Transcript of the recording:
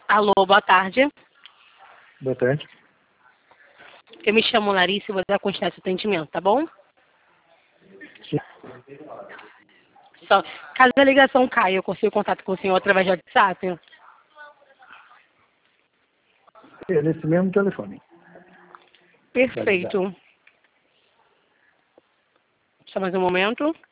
Alô, boa tarde. Boa tarde. Eu me chamo Larissa e vou dar continuidade ao atendimento, tá bom? Sim. Só, caso a ligação caia, eu consigo contato com o senhor através do WhatsApp? É nesse mesmo telefone. Perfeito. Só mais um momento.